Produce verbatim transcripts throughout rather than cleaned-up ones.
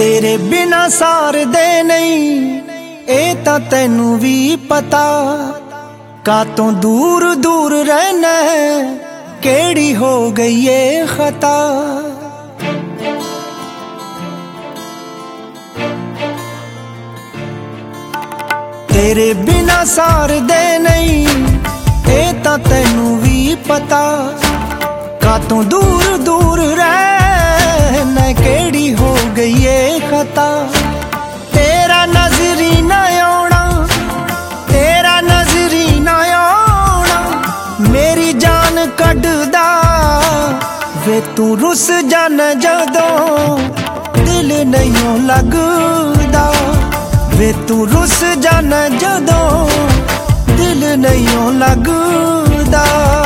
तेरे बिना सार दे नहीं ए तां तैनू भी पता। कातों दूर दूर रहना है केड़ी हो गई ये खता। तेरे बिना सार दे नहीं ए तां तैनू भी पता। कातों दूर दूर रहना केड़ी हो गई ये खता। तेरा नजरी ना आना, तेरा नजरी ना आना मेरी जान कढ़दा। वे तू रुस जाना जदों दिल नहीं लगदा। वे तू रुस जाना जदों दिल नहीं लगदा।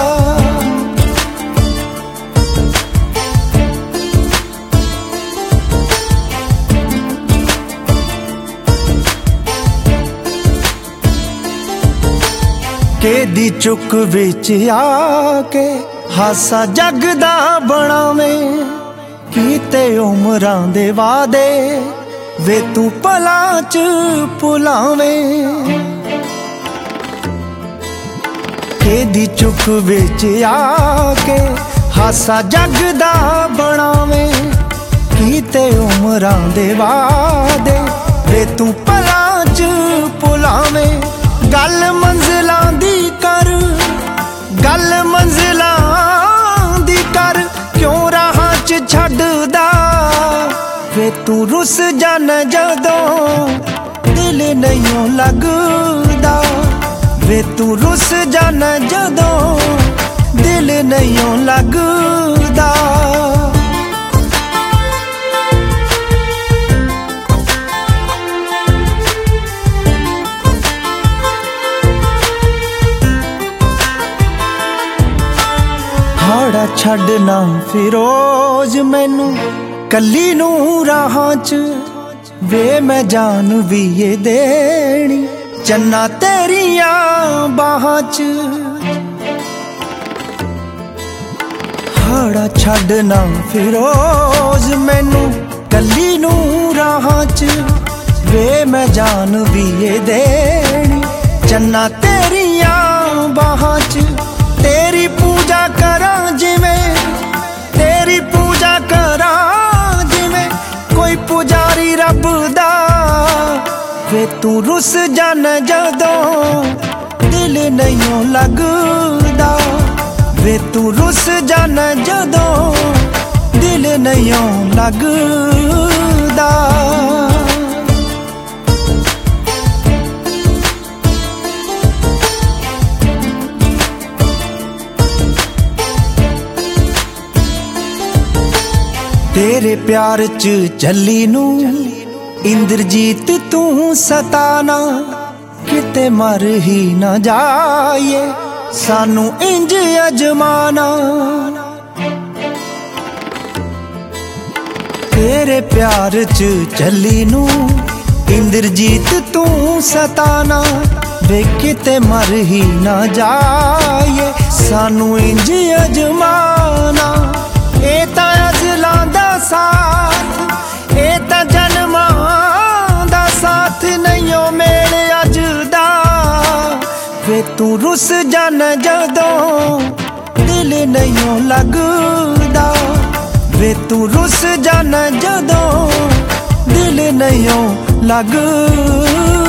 केदी चुक विच आके हासा जगदा बनावें। कीते उमरां दे वादे वे तू पलां च भुलावें। केदी चुक विच आके हासा जगदा बनावें। कीते उमरां दे वादे वे तू पलां च भुलावें। गल मंजिलां दी कर, गल मंजिलां दी कर क्यों राहां च छड्डदा। वे तू रुस जाना जदों दिल नहीं लगदा। वे तू रुस जाना जदों दिल नहीं लगदा। हाड़ा छड्डना फिरोज मैनू कली नू राहां च। वे मैं जान भी ये देनी चन्ना तेरिया बाहां च। हाड़ा छड्डना फिरोज मैनू कली नू राहां च। वे मैं जान भी ये देनी चन्ना तेरिया बाहां च। तेरी पूजा करां जिवें, तेरी पूजा करां जिवें कोई पुजारी रब दा। वे तू रुस जाना जदों दिल नहीं लगदा। वे तू रुस जाना जदों दिल नहीं लगदा। तेरे प्यार च झल्ली नू इंद्रजीत तू सताना। किते मर ही ना जाए सानू इंज अजमाना। तेरे प्यार च झल्ली नू इंद्रजीत तू सताना। वे किते मर ही ना जाए सानू इंज अजमाना। ए तां अज़लां दा साथ, ए तां जन्मां दा साथ नहीं ओ मेरे अज दा। वे तू रुस जाना जदों दिल नहीं लगदा। वे तू रुस जाना जदों दिल नहीं लगदा।